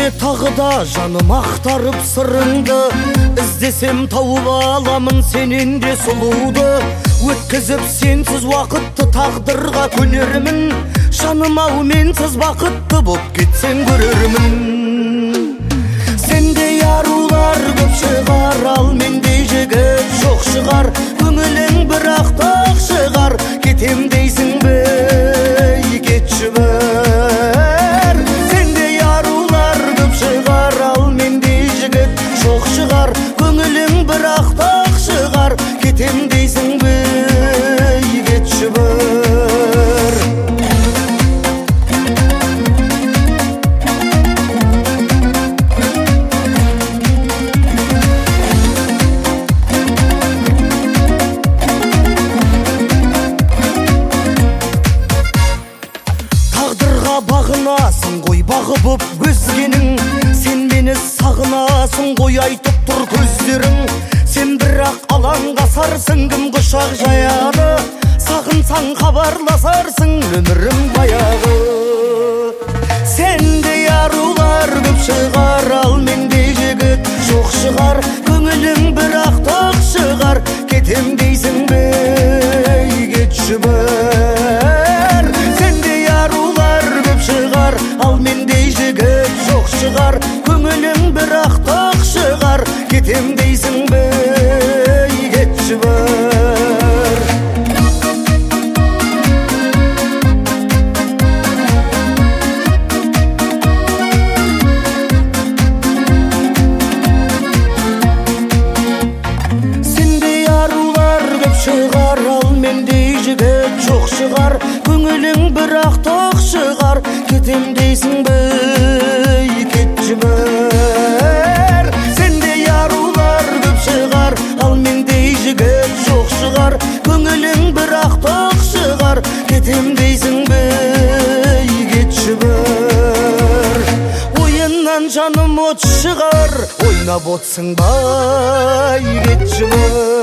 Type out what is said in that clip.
тағы да жаным ақтарып сырыңды, іздесем тауып аламын сенен де сұлуды. Өткізіп сенсіз уақытты тағдырға көнермін, жаным ау менсіз бақытты боп кетсең көрермін. Сендей арулар көп шығар, ал мендей жігіт жоқ шығар. Көңілің бірақ тақ шығар, кетем дейсің бе, кетші бір. Сендей арулар көп шығар, ал мендей жігіт жоқ шығар. Көңілің бірақ тақ шығар, кетем дейсің бе, кетші бір. Бағынасың ғой бағы боп өзгенің, сен мені сағынасың ғой айтып тұр көздерің. Сен бірақ алаңғасарсың, кім құшақ жаяды, сағынсаң хабарласарсың, өмірім баяғы. Сендей арулар көп шығар, ал мендей жігіт жоқ шығар. Көңілің бірақ тақ шығар, кетем дейсің бе, кетші бір. Сендей арулар көп шығар, ал мендей жігіт жоқ шығар. Көңілің бірақ тақ шығар, кетем дейсің бе, кетші бір. Сендей арулар көп шығар, ал мендей жігіт жоқ шығар. Көңілің бірақ тақ шығар, кетем дейсің бе, кетші бір. Сендей арулар көп шығар, ал мендей жігіт жоқ шығар. Көңілің бірақ тақ шығар, кетем дейсің бе, кетші бір. Ойыннан жаным от шығар, ойнап отсың бай, кетші бір.